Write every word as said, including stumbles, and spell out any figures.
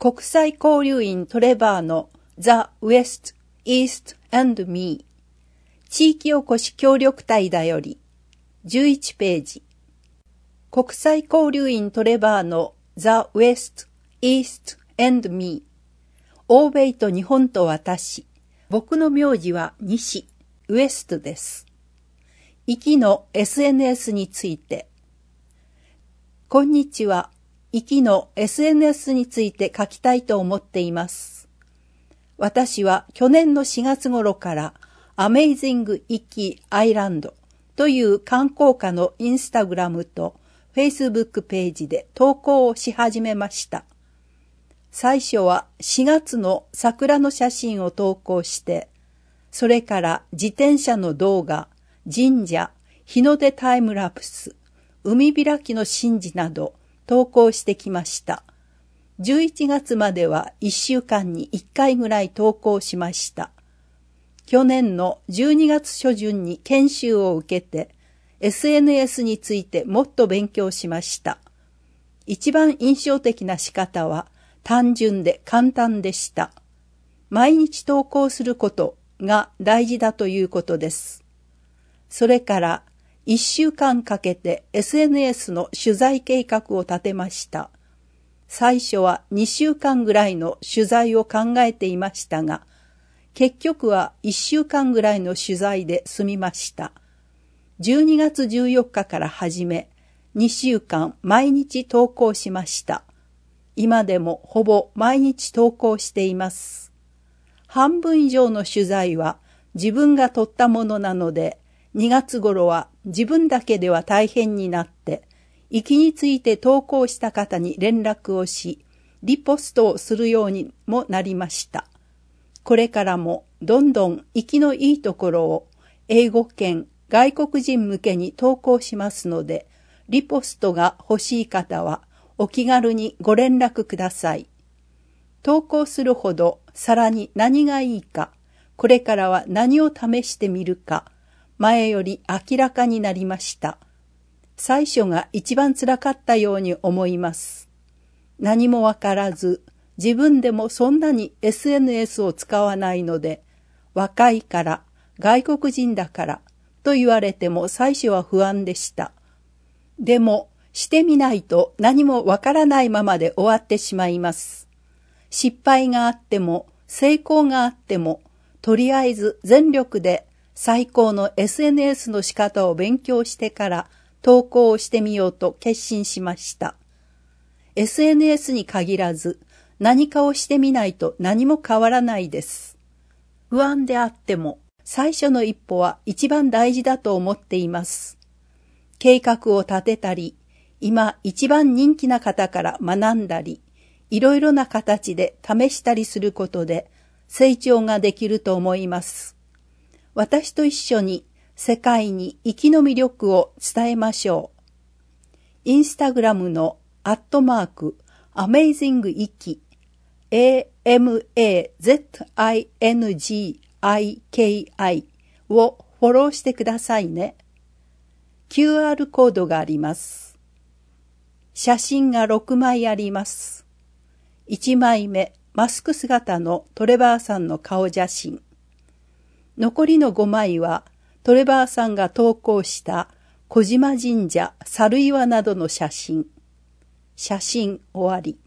国際交流員トレバーの The West, East and Me 地域おこし協力隊だよりじゅういちページ。国際交流員トレバーの The West, East and Me 欧米と日本と私。僕の名字は西、ウエストです。行きの エスエヌエス について。こんにちは。行きの エスエヌエス について書きたいと思っています。私は去年のしがつ頃からアメイジング行きアイランドという観光家のインスタグラムとフェイスブックページで投稿をし始めました。最初はしがつの桜の写真を投稿して、それから自転車の動画、神社、日の出タイムラプス、海開きの神事など投稿してきました。じゅういちがつまではいっしゅうかんにいっかいぐらい投稿しました。去年のじゅうにがつ初旬に研修を受けて エスエヌエス についてもっと勉強しました。一番印象的な仕方は単純で簡単でした。毎日投稿することが大事だということです。それからいっしゅうかんかけて エスエヌエス の取材計画を立てました。最初はにしゅうかんぐらいの取材を考えていましたが、結局はいっしゅうかんぐらいの取材で済みました。じゅうにがつじゅうよっかから始め、にしゅうかん毎日投稿しました。今でもほぼ毎日投稿しています。半分以上の取材は自分が撮ったものなので、にがつ頃は自分だけでは大変になって、行きについて投稿した方に連絡をし、リポストをするようにもなりました。これからもどんどん行きのいいところを英語圏外国人向けに投稿しますので、リポストが欲しい方はお気軽にご連絡ください。投稿するほどさらに何がいいか、これからは何を試してみるか、前より明らかになりました。最初が一番辛かったように思います。何もわからず、自分でもそんなに エスエヌエス を使わないので、若いから、外国人だからと言われても最初は不安でした。でも、してみないと何もわからないままで終わってしまいます。失敗があっても、成功があっても、とりあえず全力で最高の エスエヌエス の仕方を勉強してから投稿をしてみようと決心しました。エスエヌエス に限らず何かをしてみないと何も変わらないです。不安であっても最初の一歩は一番大事だと思っています。計画を立てたり、今一番人気な方から学んだり、いろいろな形で試したりすることで成長ができると思います。私と一緒に世界に生きの魅力を伝えましょう。インスタグラムのアットマーク、アメイジングイキ、エーエムエーゼットアイエヌジーアイケーアイ をフォローしてくださいね。キューアール コードがあります。写真がろくまいあります。いちまいめ、マスク姿のトレバーさんの顔写真。残りのごまいはトレバーさんが投稿した小島神社、猿岩などの写真。写真終わり。